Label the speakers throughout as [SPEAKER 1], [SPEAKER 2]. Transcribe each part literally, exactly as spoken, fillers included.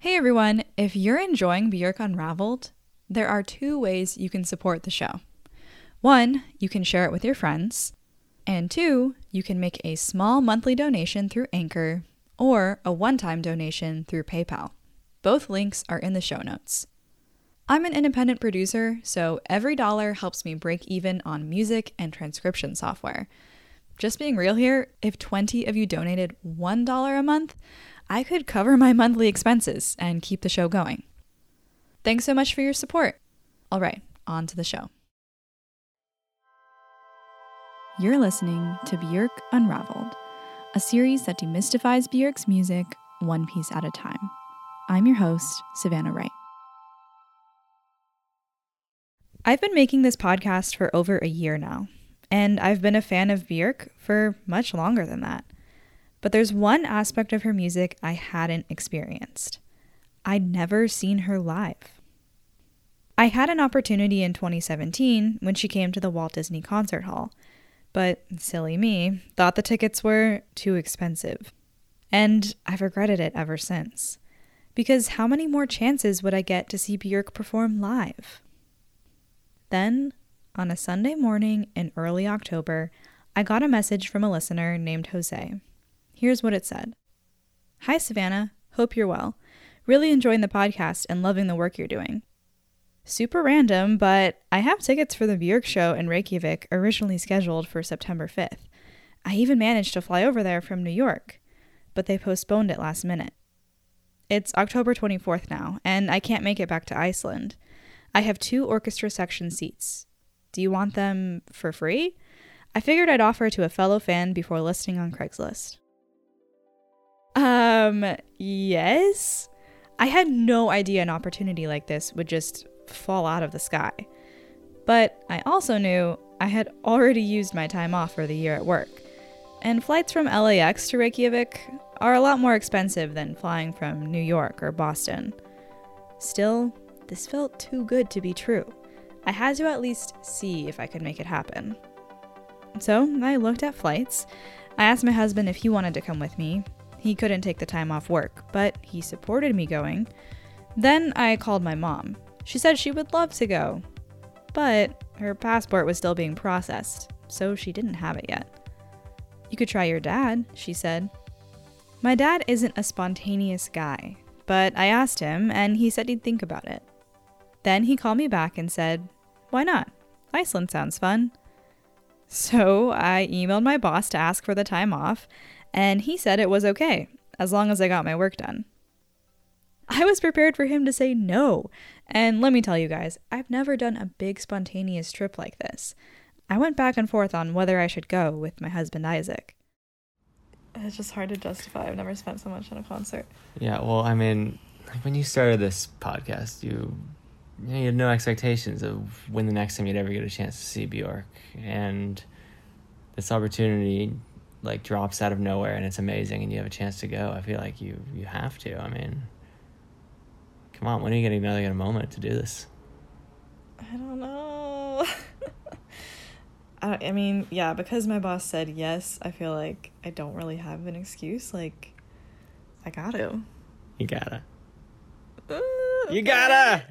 [SPEAKER 1] Hey everyone, if you're enjoying Björk Unraveled, there are two ways you can support the show. One, you can share it with your friends, and two, you can make a small monthly donation through Anchor or a one-time donation through PayPal. Both links are in the show notes. I'm an independent producer, so every dollar helps me break even on music and transcription software. Just being real here, if twenty of you donated one dollar a month, I could cover my monthly expenses and keep the show going. Thanks so much for your support. All right, on to the show. You're listening to Björk Unraveled, a series that demystifies Björk's music one piece at a time. I'm your host, Savannah Wright. I've been making this podcast for over a year now, and I've been a fan of Björk for much longer than that. But there's one aspect of her music I hadn't experienced. I'd never seen her live. I had an opportunity in twenty seventeen when she came to the Walt Disney Concert Hall, but silly me thought the tickets were too expensive. And I've regretted it ever since. Because how many more chances would I get to see Björk perform live? Then, on a Sunday morning in early October, I got a message from a listener named Jose. Here's what it said. Hi, Savannah. Hope you're well. Really enjoying the podcast and loving the work you're doing. Super random, but I have tickets for the Björk show in Reykjavik originally scheduled for September fifth. I even managed to fly over there from New York, but they postponed it last minute. It's October twenty-fourth now, and I can't make it back to Iceland. I have two orchestra section seats. Do you want them for free? I figured I'd offer to a fellow fan before listing on Craigslist. Um, yes. I had no idea an opportunity like this would just fall out of the sky. But I also knew I had already used my time off for the year at work. And flights from L A X to Reykjavik are a lot more expensive than flying from New York or Boston. Still, this felt too good to be true. I had to at least see if I could make it happen. So I looked at flights. I asked my husband if he wanted to come with me. He couldn't take the time off work, but he supported me going. Then I called my mom. She said she would love to go, but her passport was still being processed, so she didn't have it yet. You could try your dad, she said. My dad isn't a spontaneous guy, but I asked him, and he said he'd think about it. Then he called me back and said, why not? Iceland sounds fun. So I emailed my boss to ask for the time off, and he said it was okay, as long as I got my work done. I was prepared for him to say no, and let me tell you guys, I've never done a big spontaneous trip like this. I went back and forth on whether I should go with my husband Isaac. It's just hard to justify. I've never spent so much on a concert.
[SPEAKER 2] Yeah, well, I mean, like when you started this podcast, you, you know, you had no expectations of when the next time you'd ever get a chance to see Björk, and this opportunity like drops out of nowhere and it's amazing and you have a chance to go. I feel like you you have to. I mean, come on, when are you getting another get a moment to do this?
[SPEAKER 1] I don't know. I, I mean, yeah, because my boss said yes, I feel like I don't really have an excuse. Like, I gotta.
[SPEAKER 2] You gotta.
[SPEAKER 1] Uh,
[SPEAKER 2] you gotta!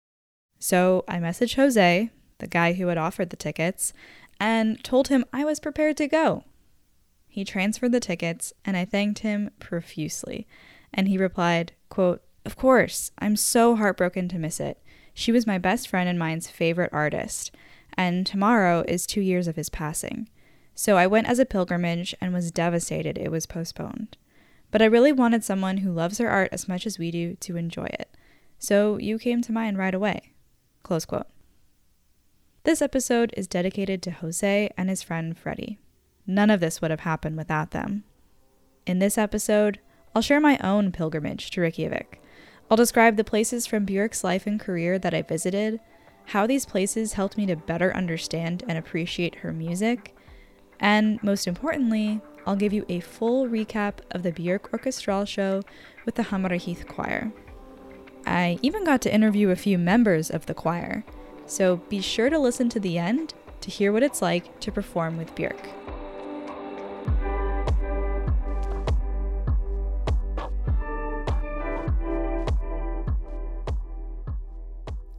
[SPEAKER 1] So I messaged Jose, the guy who had offered the tickets, and told him I was prepared to go. He transferred the tickets, and I thanked him profusely. And he replied, quote, of course, I'm so heartbroken to miss it. She was my best friend and mine's favorite artist. And tomorrow is two years of his passing. So I went as a pilgrimage and was devastated it was postponed. But I really wanted someone who loves her art as much as we do to enjoy it. So you came to mind right away. Close quote. This episode is dedicated to Jose and his friend Freddie. None of this would have happened without them. In this episode, I'll share my own pilgrimage to Reykjavik. I'll describe the places from Björk's life and career that I visited, how these places helped me to better understand and appreciate her music, and most importantly, I'll give you a full recap of the Björk Orchestral show with the Hamraheath Choir. I even got to interview a few members of the choir, so be sure to listen to the end to hear what it's like to perform with Björk.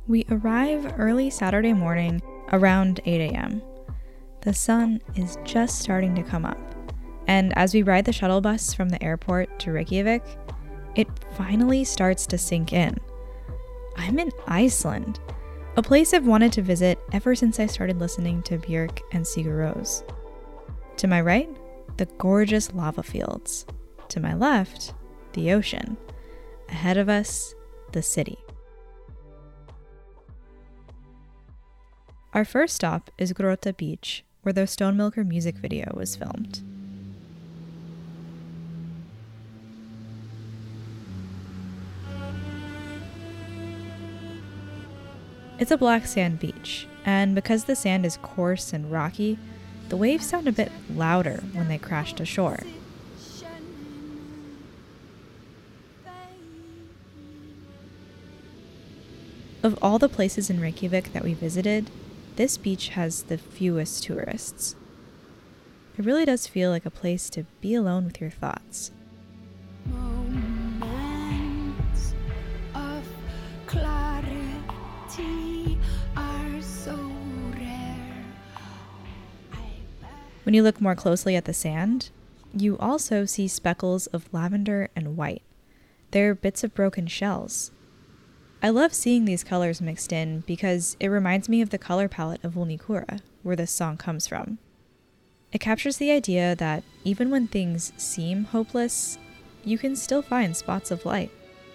[SPEAKER 1] We arrive early Saturday morning around eight a.m. The sun is just starting to come up, and as we ride the shuttle bus from the airport to Reykjavik, it finally starts to sink in. I'm in Iceland, a place I've wanted to visit ever since I started listening to Björk and Sigur Rós. To my right, the gorgeous lava fields. To my left, the ocean. Ahead of us, the city. Our first stop is Grota Beach, where the Stonemilker music video was filmed. It's a black sand beach, and because the sand is coarse and rocky, the waves sound a bit louder when they crash to shore. Of all the places in Reykjavik that we visited, this beach has the fewest tourists. It really does feel like a place to be alone with your thoughts. Moments of clarity are so rare. When you look more closely at the sand, you also see speckles of lavender and white. They're bits of broken shells. I love seeing these colors mixed in because it reminds me of the color palette of Vulnikura, where this song comes from. It captures the idea that even when things seem hopeless, you can still find spots of light.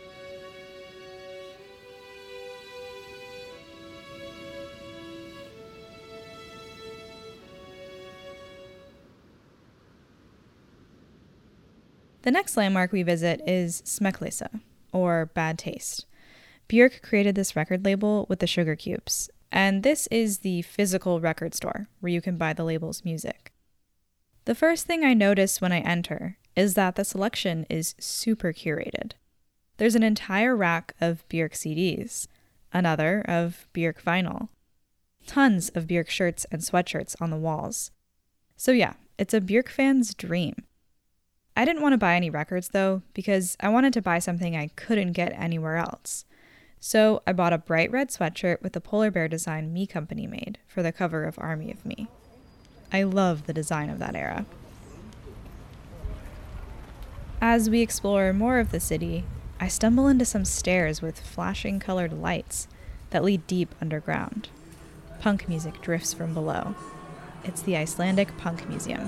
[SPEAKER 1] The next landmark we visit is Smekkleysa, or Bad Taste. Björk created this record label with the sugar cubes, and this is the physical record store where you can buy the label's music. The first thing I notice when I enter is that the selection is super curated. There's an entire rack of Björk C Ds, another of Björk vinyl, tons of Björk shirts and sweatshirts on the walls. So yeah, it's a Björk fan's dream. I didn't want to buy any records though, because I wanted to buy something I couldn't get anywhere else. So I bought a bright red sweatshirt with the polar bear design Me Company made for the cover of Army of Me. I love the design of that era. As we explore more of the city, I stumble into some stairs with flashing colored lights that lead deep underground. Punk music drifts from below. It's the Icelandic Punk Museum.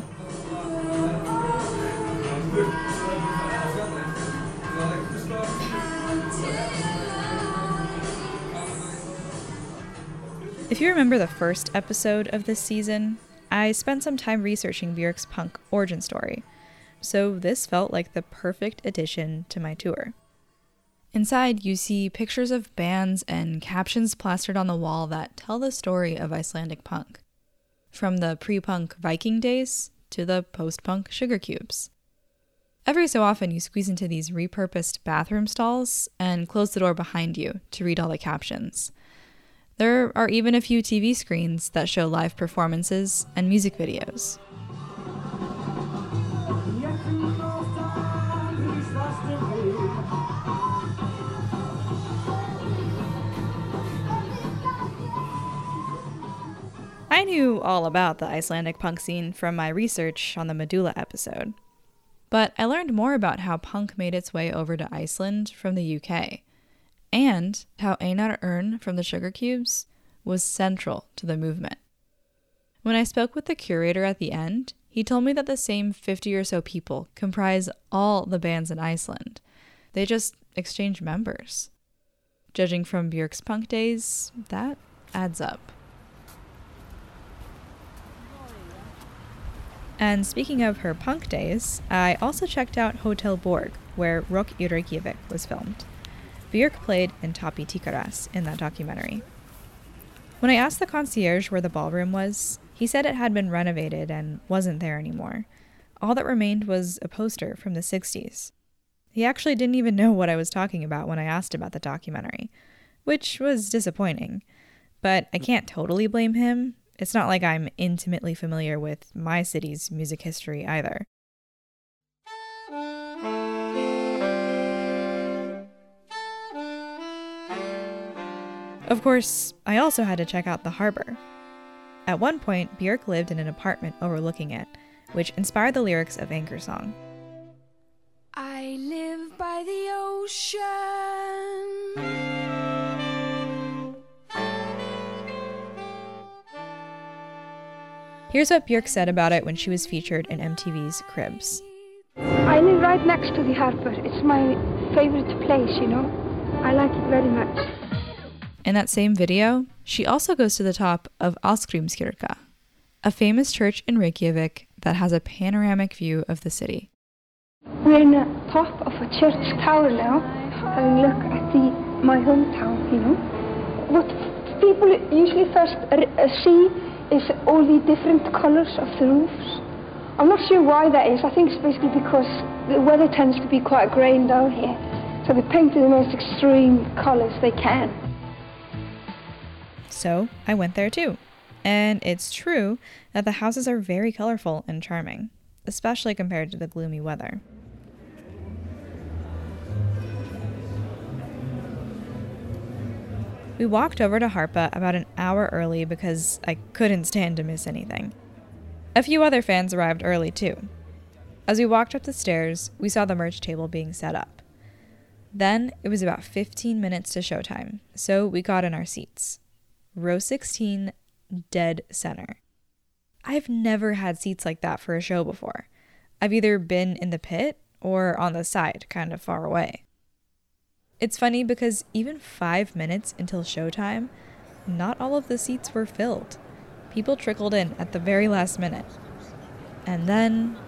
[SPEAKER 1] If you remember the first episode of this season, I spent some time researching Björk's punk origin story, so this felt like the perfect addition to my tour. Inside, you see pictures of bands and captions plastered on the wall that tell the story of Icelandic punk, from the pre-punk Viking days to the post-punk Sugar Cubes. Every so often, you squeeze into these repurposed bathroom stalls and close the door behind you to read all the captions. There are even a few T V screens that show live performances and music videos. I knew all about the Icelandic punk scene from my research on the Medulla episode, but I learned more about how punk made its way over to Iceland from the U K. And how Einar Örn from the Sugar Cubes was central to the movement. When I spoke with the curator at the end, he told me that the same fifty or so people comprise all the bands in Iceland. They just exchange members. Judging from Björk's punk days, that adds up. And speaking of her punk days, I also checked out Hotel Borg, where Rock í Reykjavik was filmed. Björk played in Tapi Tikaras in that documentary. When I asked the concierge where the ballroom was, he said it had been renovated and wasn't there anymore. All that remained was a poster from the sixties. He actually didn't even know what I was talking about when I asked about the documentary, which was disappointing. But I can't totally blame him. It's not like I'm intimately familiar with my city's music history either. Of course, I also had to check out the harbor. At one point, Björk lived in an apartment overlooking it, which inspired the lyrics of Anchor Song.
[SPEAKER 3] I live by the ocean.
[SPEAKER 1] Here's what Björk said about it when she was featured in M T V's Cribs.
[SPEAKER 4] I live right next to the harbor. It's my favorite place, you know. I like it very much.
[SPEAKER 1] In that same video, she also goes to the top of Hallgrímskirkja, a famous church in Reykjavik that has a panoramic view of the city.
[SPEAKER 4] We're in the top of a church tower now, having a look at the, my hometown, you know. What people usually first uh, see is all the different colors of the roofs. I'm not sure why that is. I think it's basically because the weather tends to be quite grey down here. So they painted the most extreme colors they can.
[SPEAKER 1] So I went there too. And it's true that the houses are very colorful and charming, especially compared to the gloomy weather. We walked over to Harpa about an hour early because I couldn't stand to miss anything. A few other fans arrived early too. As we walked up the stairs, we saw the merch table being set up. Then it was about fifteen minutes to showtime, so we got in our seats. Row sixteen, dead center. I've never had seats like that for a show before. I've either been in the pit or on the side, kind of far away. It's funny because even five minutes until showtime, not all of the seats were filled. People trickled in at the very last minute. And then...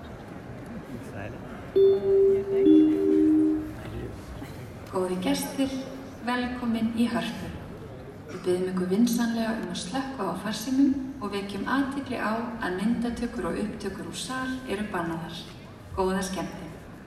[SPEAKER 5] Góði gestir, velkomin í Hörpu. Við biðjum ykkur vinsamlega um að slökkva á farsímum og vekjum athygli á að myndatökur og upptökur úr sal eru bannaðar. Góða skemmtun.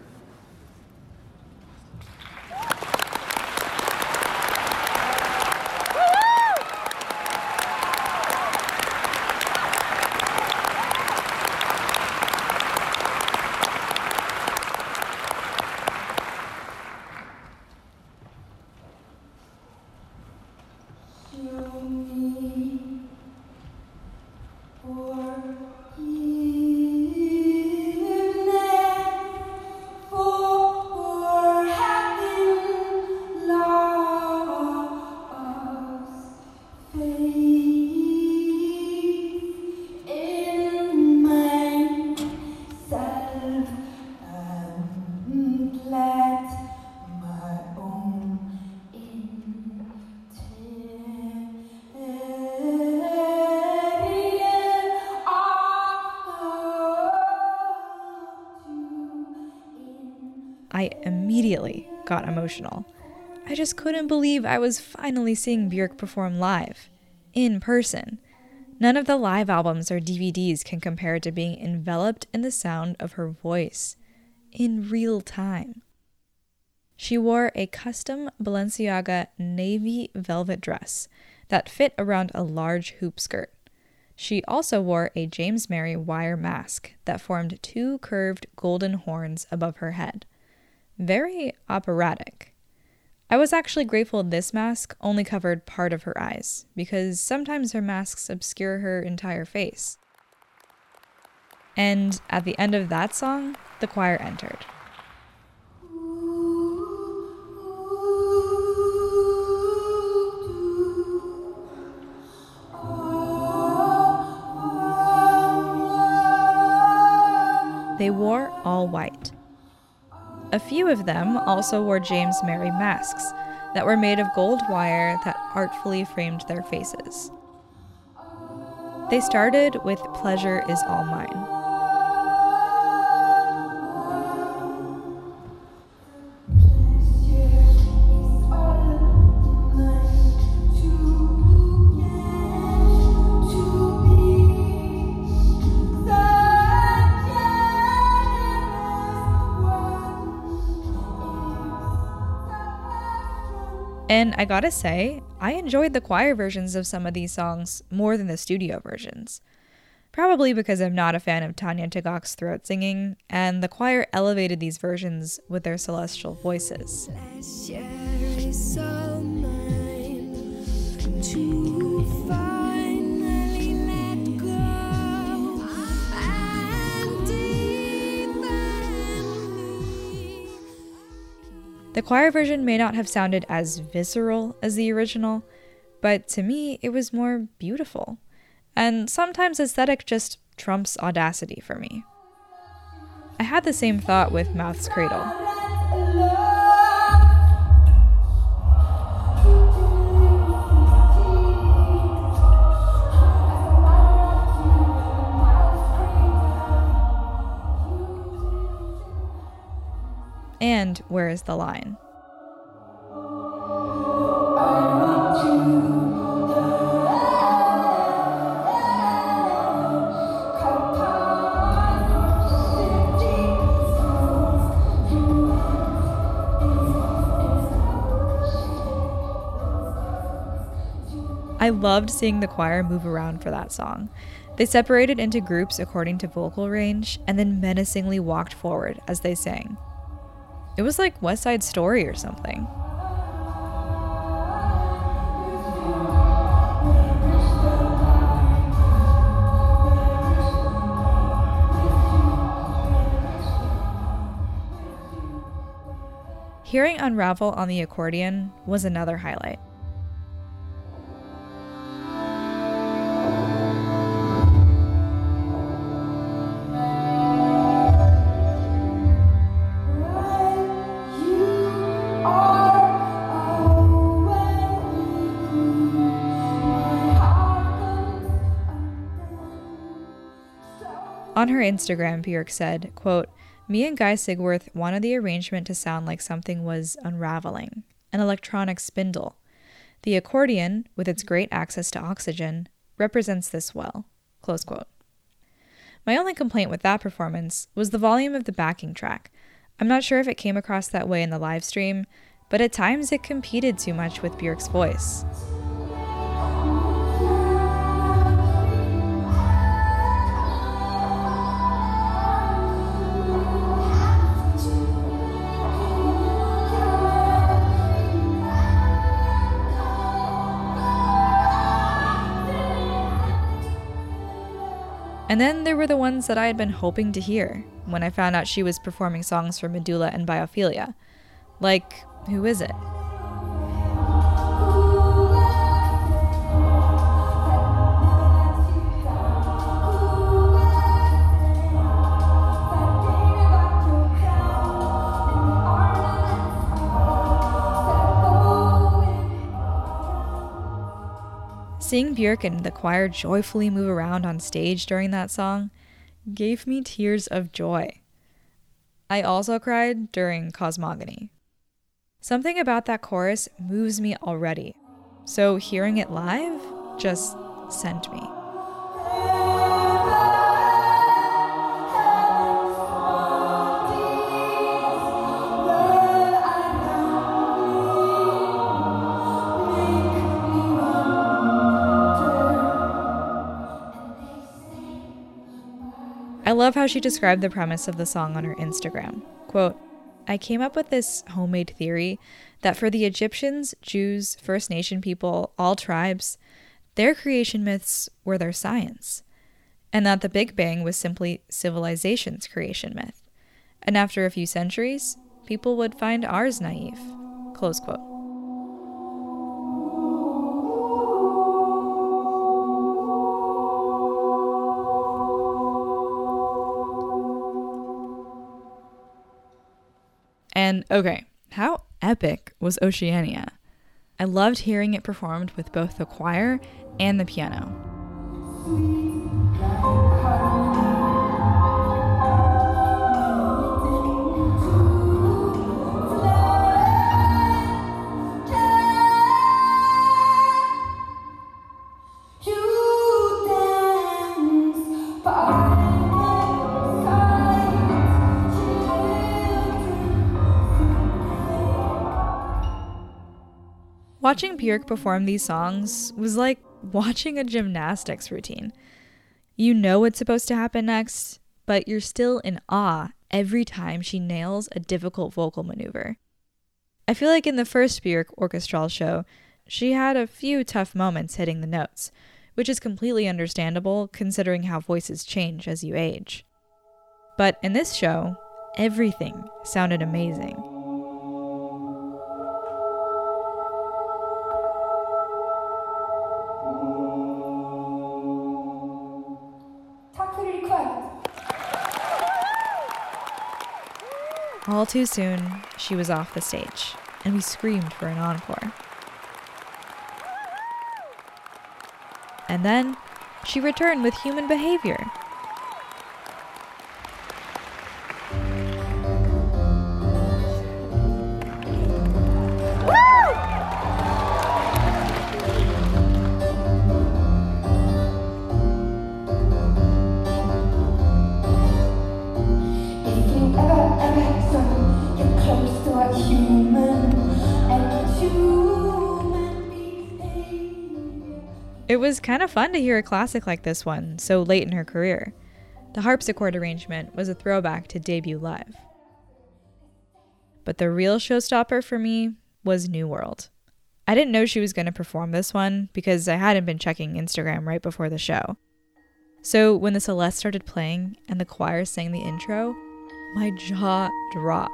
[SPEAKER 1] I immediately got emotional. I just couldn't believe I was finally seeing Björk perform live, in person. None of the live albums or D V Ds can compare to being enveloped in the sound of her voice, in real time. She wore a custom Balenciaga navy velvet dress that fit around a large hoop skirt. She also wore a James Mary wire mask that formed two curved golden horns above her head. Very operatic. I was actually grateful this mask only covered part of her eyes, because sometimes her masks obscure her entire face. And at the end of that song, the choir entered. They wore all white. A few of them also wore James Mary masks that were made of gold wire that artfully framed their faces. They started with Pleasure Is All Mine. And I gotta say, I enjoyed the choir versions of some of these songs more than the studio versions. Probably because I'm not a fan of Tanya Tagaq's throat singing, and the choir elevated these versions with their celestial voices. The choir version may not have sounded as visceral as the original, but to me, it was more beautiful. And sometimes aesthetic just trumps audacity for me. I had the same thought with Mouth's Cradle. And Where is the Line? I loved seeing the choir move around for that song. They separated into groups according to vocal range and then menacingly walked forward as they sang. It was like West Side Story or something. Hearing Unravel on the accordion was another highlight. On her Instagram, Björk said, quote, "Me and Guy Sigworth wanted the arrangement to sound like something was unraveling, an electronic spindle. The accordion, with its great access to oxygen, represents this well." Close quote. My only complaint with that performance was the volume of the backing track. I'm not sure if it came across that way in the live stream, but at times it competed too much with Björk's voice. And then there were the ones that I had been hoping to hear when I found out she was performing songs for Medulla and Biophilia. Like, Who Is It? Seeing Björk and the choir joyfully move around on stage during that song gave me tears of joy. I also cried during Cosmogony. Something about that chorus moves me already, so hearing it live just sent me. I love how she described the premise of the song on her Instagram. Quote, "I came up with this homemade theory that for the Egyptians, Jews, First Nation people, all tribes, their creation myths were their science, and that the Big Bang was simply civilization's creation myth. And after a few centuries, people would find ours naive." Close quote. And okay, how epic was Oceania? I loved hearing it performed with both the choir and the piano. Watching Björk perform these songs was like watching a gymnastics routine. You know what's supposed to happen next, but you're still in awe every time she nails a difficult vocal maneuver. I feel like in the first Björk orchestral show, she had a few tough moments hitting the notes, which is completely understandable considering how voices change as you age. But in this show, everything sounded amazing. All too soon, she was off the stage, and we screamed for an encore. And then, she returned with Human Behavior. It was kind of fun to hear a classic like this one so late in her career. The harpsichord arrangement was a throwback to debut live. But the real showstopper for me was New World. I didn't know she was going to perform this one because I hadn't been checking Instagram right before the show. So when the Celeste started playing and the choir sang the intro, my jaw dropped.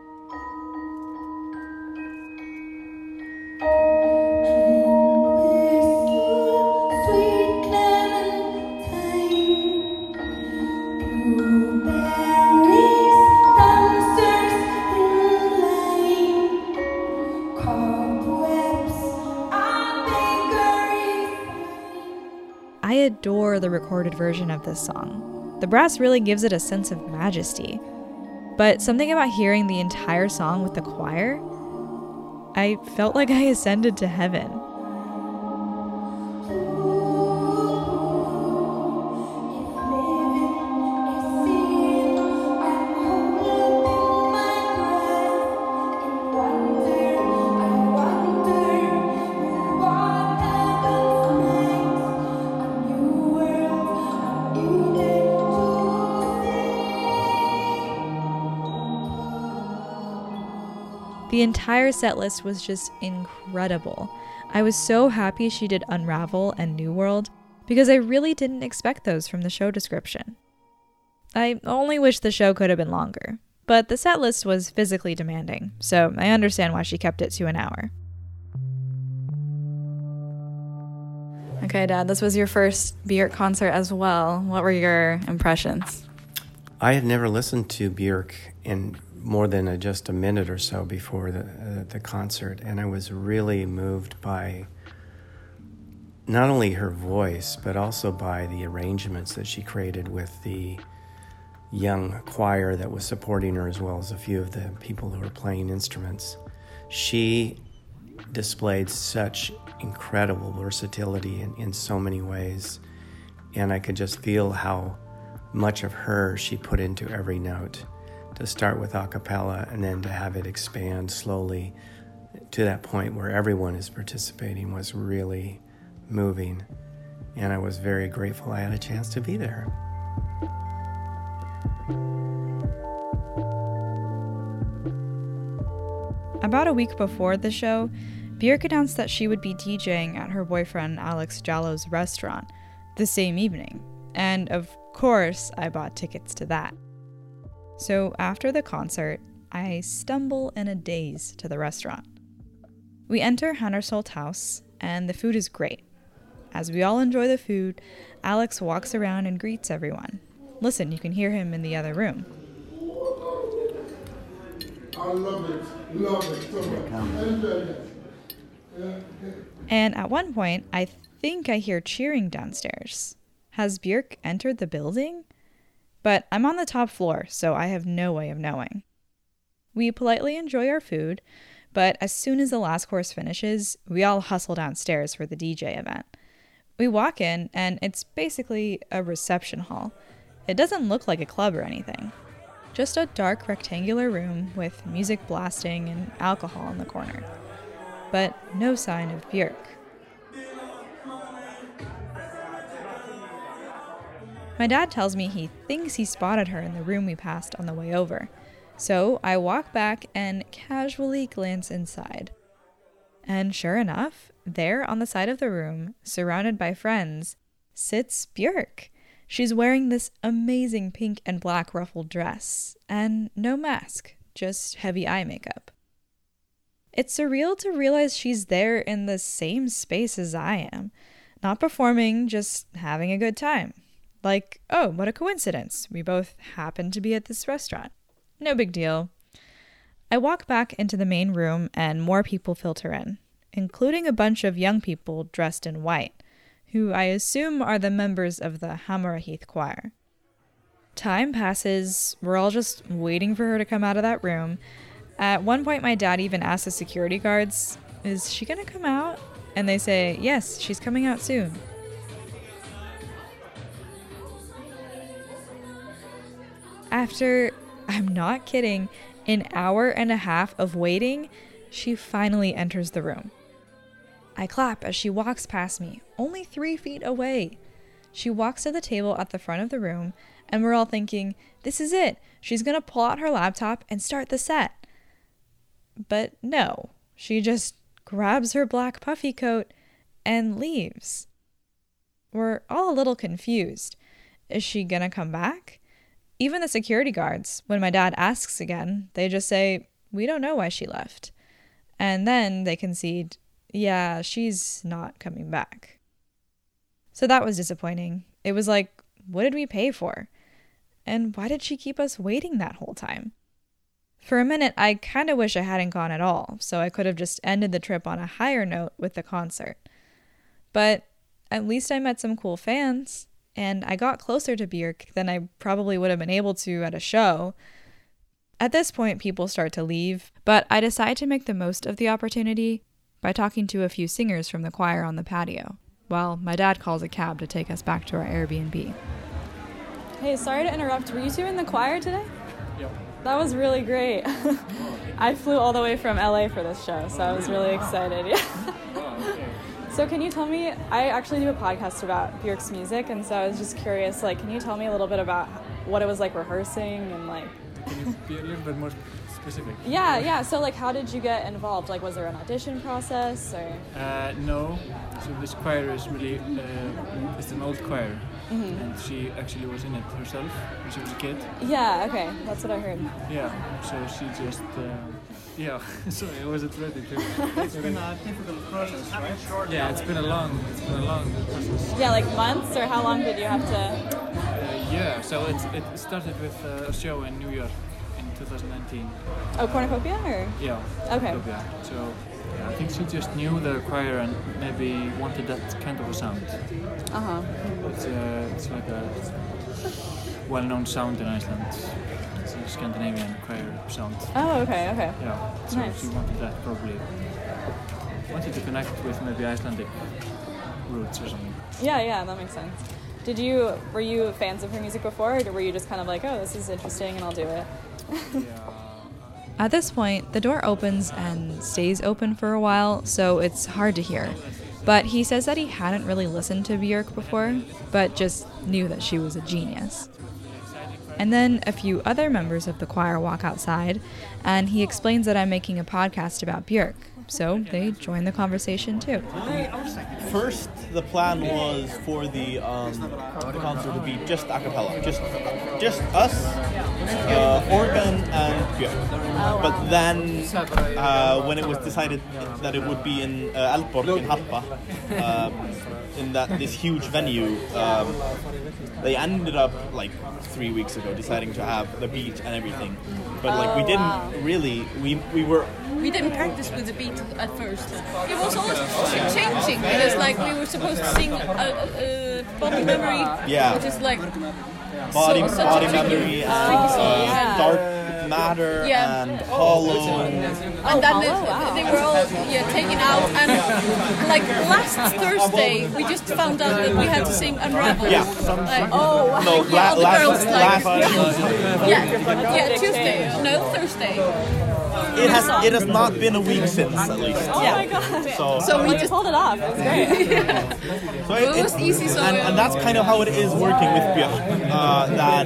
[SPEAKER 1] I adore the recorded version of this song. The brass really gives it a sense of majesty. But something about hearing the entire song with the choir, I felt like I ascended to heaven. The entire set list was just incredible. I was so happy she did Unravel and New World because I really didn't expect those from the show description. I only wish the show could have been longer, but the set list was physically demanding, so I understand why she kept it to an hour. Okay, Dad, this was your first Björk concert as well. What were your impressions?
[SPEAKER 6] I had never listened to Björk in more than a, just a minute or so before the uh, the concert, and I was really moved by not only her voice, but also by the arrangements that she created with the young choir that was supporting her, as well as a few of the people who were playing instruments. She displayed such incredible versatility in, in so many ways, and I could just feel how much of her she put into every note. To start with a cappella and then to have it expand slowly to that point where everyone is participating was really moving. And I was very grateful I had a chance to be there.
[SPEAKER 1] About a week before the show, Björk announced that she would be DJing at her boyfriend Alex Jallo's restaurant the same evening. And of course, I bought tickets to that. So after the concert, I stumble in a daze to the restaurant. We enter Hammarskjöld's house, and the food is great. As we all enjoy the food, Alex walks around and greets everyone. Listen, you can hear him in the other room.
[SPEAKER 7] I love it, love it so much.
[SPEAKER 1] And at one point, I think I hear cheering downstairs. Has Björk entered the building? But I'm on the top floor, so I have no way of knowing. We politely enjoy our food, but as soon as the last course finishes, we all hustle downstairs for the D J event. We walk in, and it's basically a reception hall. It doesn't look like a club or anything. Just a dark rectangular room with music blasting and alcohol in the corner. But no sign of Björk. My dad tells me he thinks he spotted her in the room we passed on the way over. So I walk back and casually glance inside. And sure enough, there on the side of the room, surrounded by friends, sits Björk. She's wearing this amazing pink and black ruffled dress, and no mask, just heavy eye makeup. It's surreal to realize she's there in the same space as I am, not performing, just having a good time. Like, oh, what a coincidence. We both happen to be at this restaurant. No big deal. I walk back into the main room and more people filter in, including a bunch of young people dressed in white, who I assume are the members of the Hammerheath Choir. Time passes, we're all just waiting for her to come out of that room. At one point my dad even asks the security guards, is she gonna come out? And they say, yes, she's coming out soon. After, I'm not kidding, an hour and a half of waiting, she finally enters the room. I clap as she walks past me, only three feet away. She walks to the table at the front of the room, and we're all thinking, this is it. She's gonna pull out her laptop and start the set. But no, she just grabs her black puffy coat and leaves. We're all a little confused. Is she gonna come back? Even the security guards, when my dad asks again, they just say, we don't know why she left. And then they concede, yeah, she's not coming back. So that was disappointing. It was like, what did we pay for? And why did she keep us waiting that whole time? For a minute, I kind of wish I hadn't gone at all, so I could have just ended the trip on a higher note with the concert. But at least I met some cool fans. And I got closer to Björk than I probably would have been able to at a show. At this point, people start to leave, but I decide to make the most of the opportunity by talking to a few singers from the choir on the patio, while my dad calls a cab to take us back to our Airbnb. Hey, sorry to interrupt. Were you two in the choir today?
[SPEAKER 8] Yep.
[SPEAKER 1] That was really great. I flew all the way from L A for this show, so I was really excited. Yeah. So can you tell me, I actually do a podcast about Björk's music, and so I was just curious, like, can you tell me a little bit about what it was like rehearsing and like...
[SPEAKER 8] Can you be a little bit more specific?
[SPEAKER 1] Yeah, yeah, so like how did you get involved? Like was there an audition process or...
[SPEAKER 8] Uh, no, so this choir is really, uh, it's an old choir, mm-hmm. and she actually was in it herself when she was a kid.
[SPEAKER 1] Yeah, okay, that's what I heard.
[SPEAKER 8] Yeah, so she just... Uh, Yeah, sorry, I wasn't ready to. It's been a difficult process, right? Yeah, it's been a long, it's been a long process.
[SPEAKER 1] Yeah, like months, or how long did you have to?
[SPEAKER 8] Uh, yeah, so it it started with uh, a show in New York in twenty nineteen.
[SPEAKER 1] Oh, Cornucopia, or?
[SPEAKER 8] Yeah.
[SPEAKER 1] Okay.
[SPEAKER 8] Cornucopia. So yeah, I think she just knew the choir and maybe wanted that kind of a sound.
[SPEAKER 1] Uh huh.
[SPEAKER 8] It's uh, it's like a well-known sound in Iceland. Scandinavian choir sound.
[SPEAKER 1] Oh, okay, okay.
[SPEAKER 8] Yeah, so
[SPEAKER 1] nice.
[SPEAKER 8] She wanted that probably. Wanted to connect with maybe Icelandic roots or something.
[SPEAKER 1] Yeah, yeah, that makes sense. Did you, were you fans of her music before, or were you just kind of like, oh, this is interesting and I'll do it? Yeah. At this point, the door opens and stays open for a while, so it's hard to hear. But he says that he hadn't really listened to Björk before, but just knew that she was a genius. And then a few other members of the choir walk outside, and he explains that I'm making a podcast about Björk, so they join the conversation too.
[SPEAKER 9] First, the plan was for the um, concert to be just a cappella, just just us, uh, organ, and Björk. But then, uh, when it was decided that it would be in uh, Eldborg in Harpa, um, in that this huge venue, um, they ended up like three weeks ago deciding to have the beat and everything. But like we didn't
[SPEAKER 10] wow.
[SPEAKER 9] really, we we were.
[SPEAKER 10] We didn't practice with the beat at first. It was always changing because like we were supposed to sing uh, uh, Body Memory,
[SPEAKER 9] yeah.
[SPEAKER 10] which is like
[SPEAKER 9] body,
[SPEAKER 10] so,
[SPEAKER 9] body
[SPEAKER 10] a
[SPEAKER 9] memory and uh, yeah. dark matter
[SPEAKER 10] yeah.
[SPEAKER 9] and hollow.
[SPEAKER 10] And then
[SPEAKER 1] oh, wow.
[SPEAKER 10] they, they were all yeah, taken out. And like last Thursday, we just found out that we had to sing Unravel.
[SPEAKER 9] Yeah.
[SPEAKER 10] Like, oh, wow.
[SPEAKER 9] No,
[SPEAKER 10] yeah, all the
[SPEAKER 9] last,
[SPEAKER 10] girls
[SPEAKER 9] last,
[SPEAKER 10] like
[SPEAKER 9] last
[SPEAKER 10] yeah, yeah, Tuesday. No, Thursday.
[SPEAKER 9] It has it has not been a week since at least.
[SPEAKER 1] Oh yeah. my god.
[SPEAKER 9] So,
[SPEAKER 1] so we just pulled it off. It was great.
[SPEAKER 10] yeah.
[SPEAKER 9] So it,
[SPEAKER 10] it was
[SPEAKER 9] it,
[SPEAKER 10] easy. So
[SPEAKER 9] and, and that's kind of how it is working with Björk. Uh, that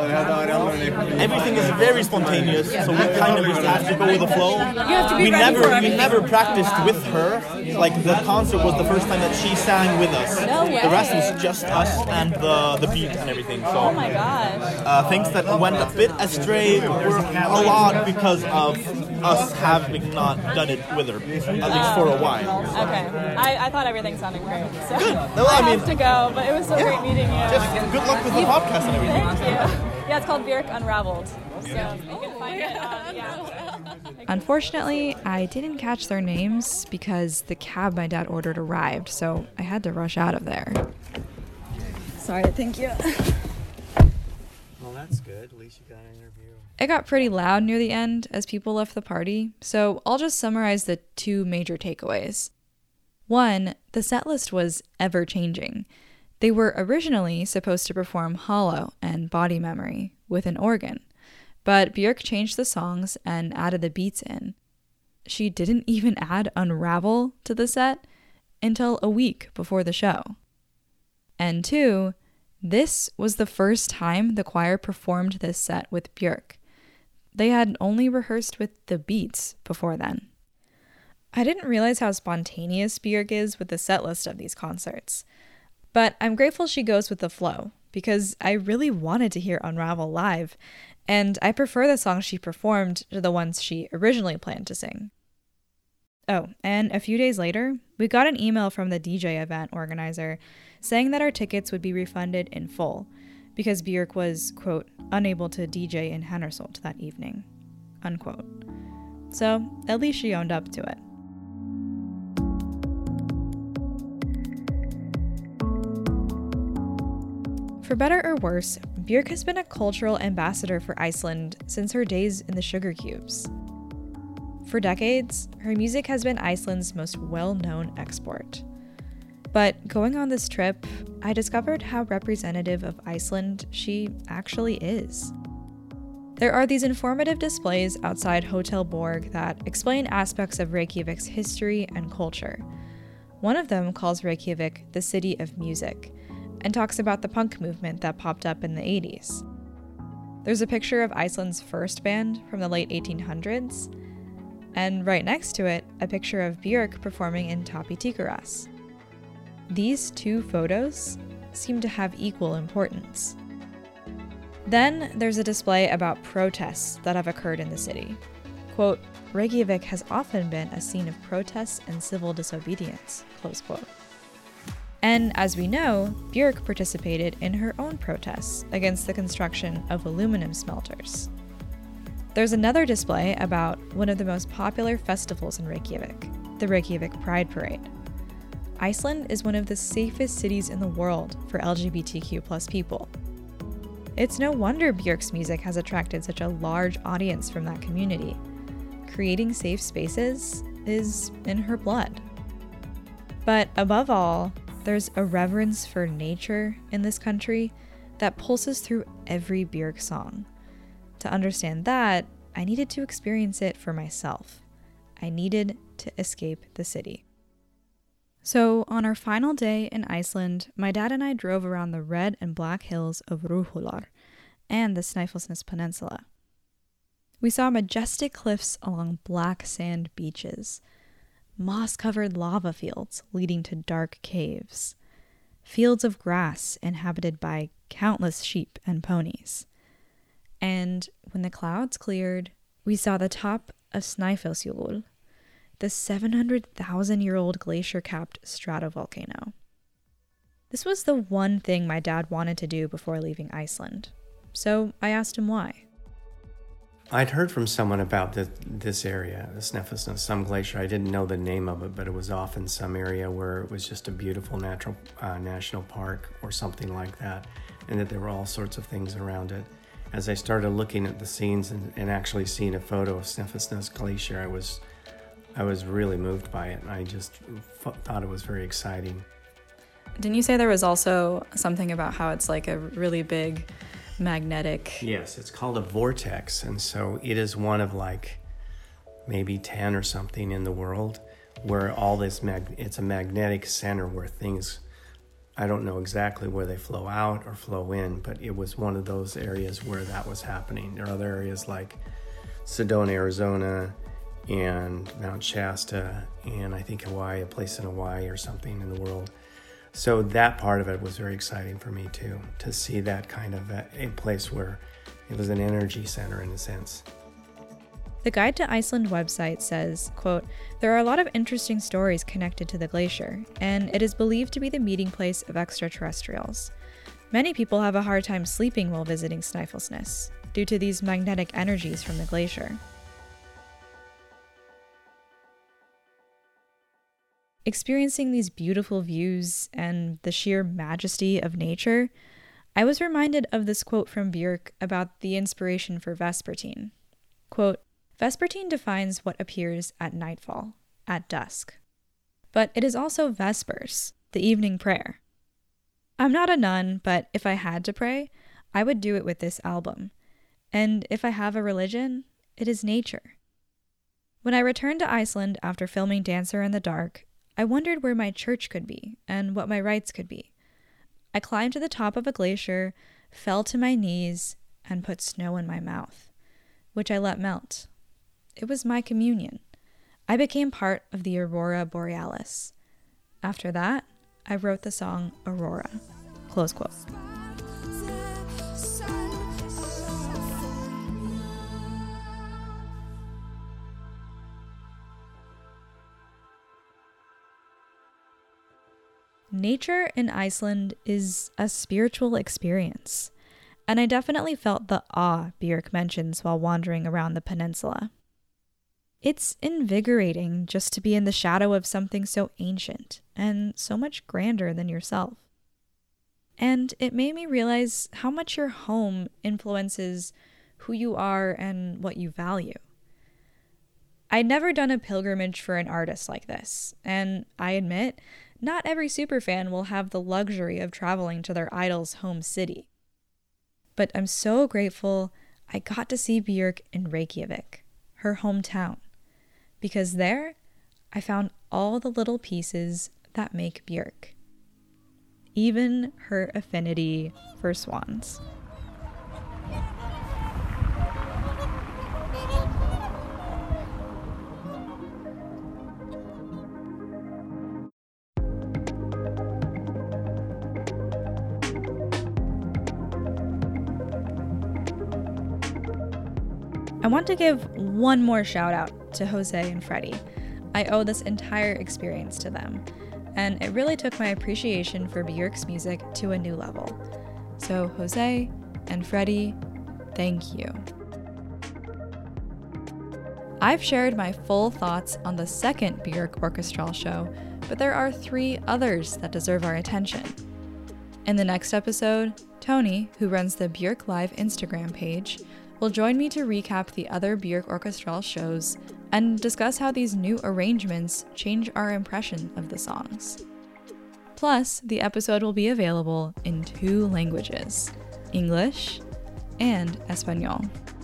[SPEAKER 9] everything is very spontaneous. So we kind of just have to go with the flow.
[SPEAKER 10] You have to be
[SPEAKER 9] we
[SPEAKER 10] ready
[SPEAKER 9] never
[SPEAKER 10] for
[SPEAKER 9] we
[SPEAKER 10] everything.
[SPEAKER 9] never practiced with her. Like the concert was the first time that she sang with us.
[SPEAKER 1] No way.
[SPEAKER 9] The rest was just us and the the beat and everything. So
[SPEAKER 1] oh my gosh.
[SPEAKER 9] uh, things that went a bit astray were a lot because of us having not done it with her, at least for a while.
[SPEAKER 1] Okay. I, I thought everything sounded great. So
[SPEAKER 9] Good. No,
[SPEAKER 1] I,
[SPEAKER 9] I mean,
[SPEAKER 1] have to go, but it was so
[SPEAKER 9] yeah.
[SPEAKER 1] great meeting you.
[SPEAKER 9] Just good luck with the podcast and everything.
[SPEAKER 1] Thank you. Yeah, it's called Björk Unraveled. So you can find it on, yeah. Unfortunately, I didn't catch their names because the cab my dad ordered arrived, so I had to rush out of there. Sorry, thank you.
[SPEAKER 6] Well, that's good. At least you got an interview.
[SPEAKER 1] It got pretty loud near the end as people left the party, so I'll just summarize the two major takeaways. One, the setlist was ever-changing. They were originally supposed to perform Hollow and Body Memory with an organ, but Björk changed the songs and added the beats in. She didn't even add Unravel to the set until a week before the show. And two, this was the first time the choir performed this set with Björk. They had only rehearsed with the beats before then. I didn't realize how spontaneous Björk is with the set list of these concerts. But I'm grateful she goes with the flow, because I really wanted to hear Unravel live, and I prefer the songs she performed to the ones she originally planned to sing. Oh, and a few days later, we got an email from the D J event organizer saying that our tickets would be refunded in full, because Björk was, quote, unable to D J in Hennersholt that evening, unquote. So, at least she owned up to it. For better or worse, Björk has been a cultural ambassador for Iceland since her days in the Sugar Cubes. For decades, her music has been Iceland's most well-known export. But going on this trip, I discovered how representative of Iceland she actually is. There are these informative displays outside Hotel Borg that explain aspects of Reykjavik's history and culture. One of them calls Reykjavik the city of music, and talks about the punk movement that popped up in the eighties. There's a picture of Iceland's first band from the late eighteen hundreds, and right next to it, a picture of Björk performing in Tapi Tikuras. These two photos seem to have equal importance. Then there's a display about protests that have occurred in the city. Quote, Reykjavik has often been a scene of protests and civil disobedience, close quote. And as we know, Björk participated in her own protests against the construction of aluminum smelters. There's another display about one of the most popular festivals in Reykjavik, the Reykjavik Pride Parade. Iceland is one of the safest cities in the world for L G B T Q plus people. It's no wonder Björk's music has attracted such a large audience from that community. Creating safe spaces is in her blood. But above all, there's a reverence for nature in this country that pulses through every Björk song. To understand that, I needed to experience it for myself. I needed to escape the city. So, on our final day in Iceland, my dad and I drove around the red and black hills of Rúðulág and the Snæfellsnes Peninsula. We saw majestic cliffs along black sand beaches, moss-covered lava fields leading to dark caves, fields of grass inhabited by countless sheep and ponies. And when the clouds cleared, we saw the top of Snæfellsjökull, the seven hundred thousand year old glacier-capped stratovolcano. This was the one thing my dad wanted to do before leaving Iceland, so I asked him why.
[SPEAKER 6] I'd heard from someone about the, this area, the Snæfellsnes some glacier. I didn't know the name of it, but it was off in some area where it was just a beautiful natural uh, national park or something like that, and that there were all sorts of things around it. As I started looking at the scenes and, and actually seeing a photo of Snæfellsnes Glacier, I was I was really moved by it, and I just f- thought it was very exciting.
[SPEAKER 1] Didn't you say there was also something about how it's like a really big magnetic...
[SPEAKER 6] Yes, it's called a vortex, and so it is one of like maybe ten or something in the world where all this, mag- it's a magnetic center where things, I don't know exactly where they flow out or flow in, but it was one of those areas where that was happening. There are other areas like Sedona, Arizona, and Mount Shasta, and I think Hawaii, a place in Hawaii or something in the world. So that part of it was very exciting for me too, to see that kind of a, a place where it was an energy center in a sense.
[SPEAKER 1] The Guide to Iceland website says, quote, there are a lot of interesting stories connected to the glacier, and it is believed to be the meeting place of extraterrestrials. Many people have a hard time sleeping while visiting Snæfellsnes, due to these magnetic energies from the glacier. experiencing these beautiful views and the sheer majesty of nature, I was reminded of this quote from Björk about the inspiration for Vespertine. Quote, "Vespertine defines what appears at nightfall, at dusk. But it is also Vespers, the evening prayer. I'm not a nun, but if I had to pray, I would do it with this album. And if I have a religion, it is nature." When I returned to Iceland after filming Dancer in the Dark, I wondered where my church could be and what my rites could be. I climbed to the top of a glacier, fell to my knees, and put snow in my mouth, which I let melt. It was my communion. I became part of the Aurora Borealis. After that, I wrote the song Aurora. Close quote. Nature in Iceland is a spiritual experience, and I definitely felt the awe Björk mentions while wandering around the peninsula. It's invigorating just to be in the shadow of something so ancient and so much grander than yourself. And it made me realize how much your home influences who you are and what you value. I'd never done a pilgrimage for an artist like this, and I admit, not every superfan will have the luxury of traveling to their idol's home city. But I'm so grateful I got to see Björk in Reykjavik, her hometown, because there I found all the little pieces that make Björk, even her affinity for swans. I want to give one more shout out to Jose and Freddie. I owe this entire experience to them, and it really took my appreciation for Björk's music to a new level. So Jose and Freddie, thank you. I've shared my full thoughts on the second Björk orchestral show, but there are three others that deserve our attention. In the next episode, Tony, who runs the Björk Live Instagram page, will join me to recap the other Björk orchestral shows and discuss how these new arrangements change our impression of the songs. Plus, the episode will be available in two languages, English and Espanol.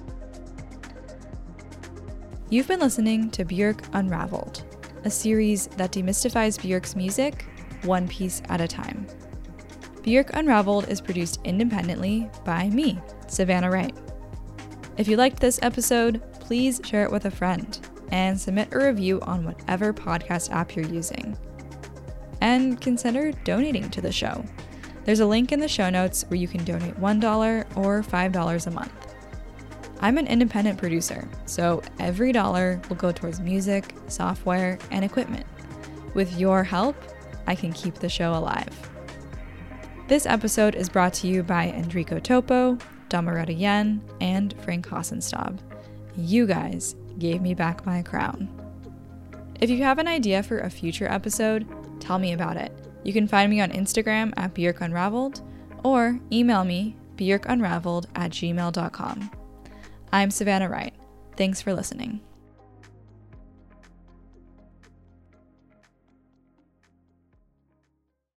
[SPEAKER 1] You've been listening to Björk Unraveled, a series that demystifies Björk's music one piece at a time. Björk Unraveled is produced independently by me, Savannah Wright. If you liked this episode, please share it with a friend and submit a review on whatever podcast app you're using. And consider donating to the show. There's a link in the show notes where you can donate one dollar or five dollars a month. I'm an independent producer, so every dollar will go towards music, software, and equipment. With your help, I can keep the show alive. This episode is brought to you by Enrico Topo, Damaretta Yen, and Frank Hassenstab. You guys gave me back my crown. If you have an idea for a future episode, tell me about it. You can find me on Instagram at Björk Unraveled or email me björkunraveled at gmail dot com. I'm Savannah Wright. Thanks for listening.